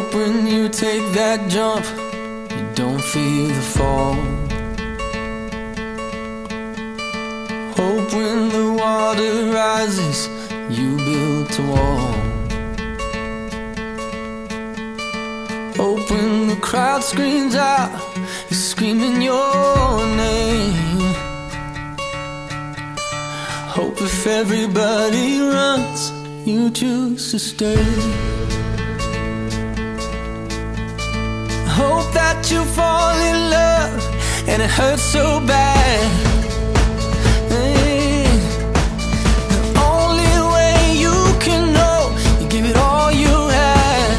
Hope when you take that jump, you don't feel the fall. Hope when the water rises, you built a wall. Hope when the crowd screams out, you're screaming your name. Hope if everybody runs, you choose to stay. Hope that you fall in love and it hurts so bad. The only way you can know, you give it all you had.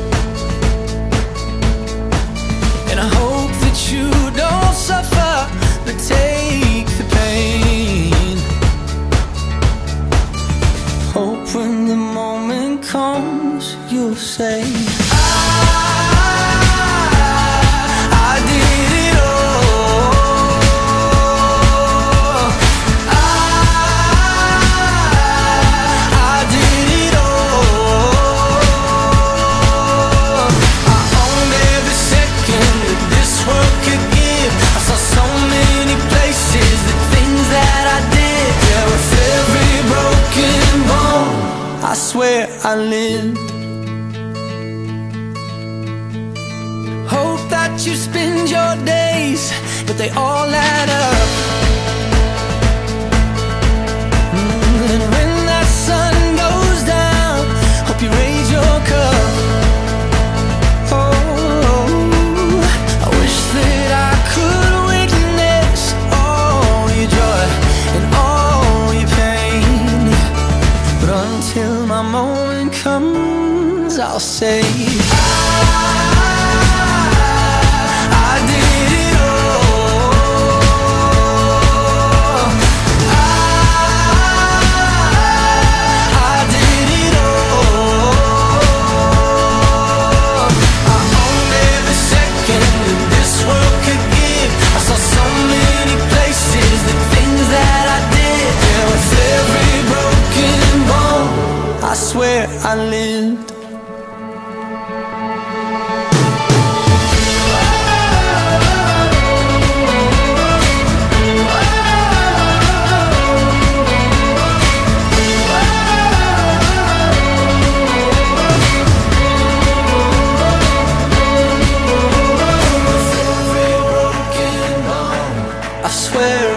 And I hope that you don't suffer, but take the pain. Hope when the moment comes, you'll say, I swear I lived. Hope that you spend your days, but they all add up. And when that sun goes down, hope you raise your cup. Oh, I wish that I could witness all your joy and all your pain, but until my moment comes, I'll say I did it all. I did it all. I owned every second that this world could give. I saw so many places, the things that I did. Yeah, with every broken bone, I swear I lived. I swear